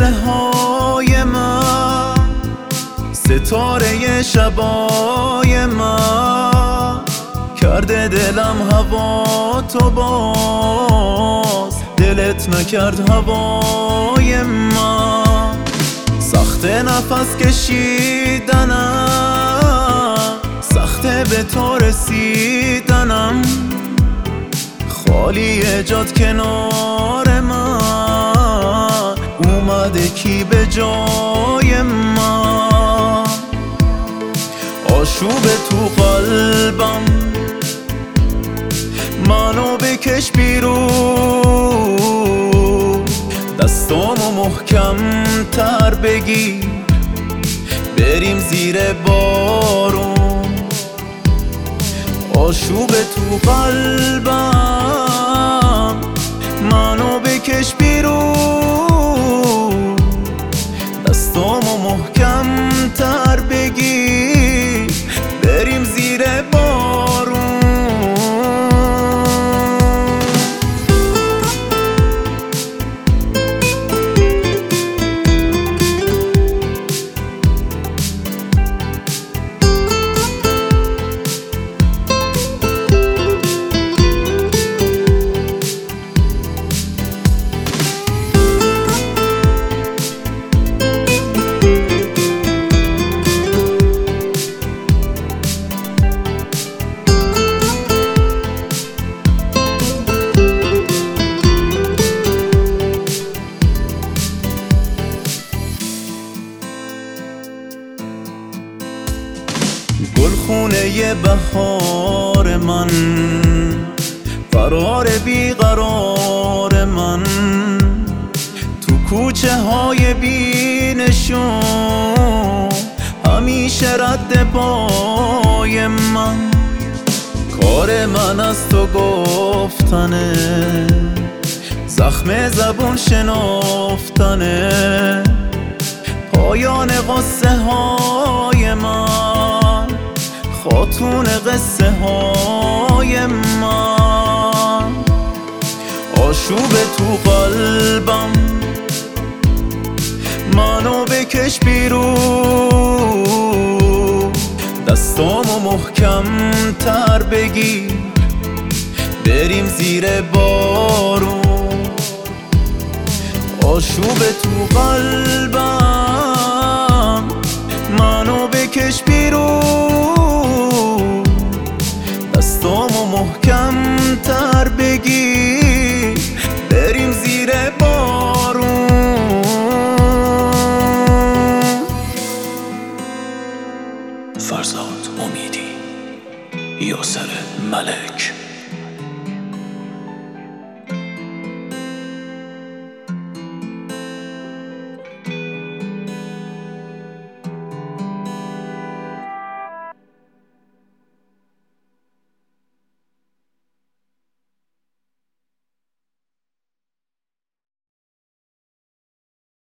لحظه های من، ستاره شبای من، کرده دلم هوا تو باز، دلت نکرد هوای من. سخت نفس کشیدنم، سخته به تو رسیدنم، خالی جات کنار من، اومده کی به جای من؟ آشوب تو قلبم، منو بکش بیرون، دستامو محکم تر بگیر، بریم زیر بارون. آشوب تو قلبم، منو بکش بیرون، دستامو محکم تر بگیر، بریم زیر بارون. گلخونه بهار من، قرار بیقرار من، تو کوچه های بی نشون، همیشه رد پای من. کار من از تو گفتنه، زخم زبون شنافتنه، پایان قصه های من، خاتون قصه های من. آشوب تو قلبم، منو بکش بیرون، دستامو محکم تر بگیر، بریم زیر بارون. آشوب تو قلبم، منو بکش بیرون، دستامو محکم تر بگیر، بریم زیر بارون. فرزاد امیدی، یاسر ملک.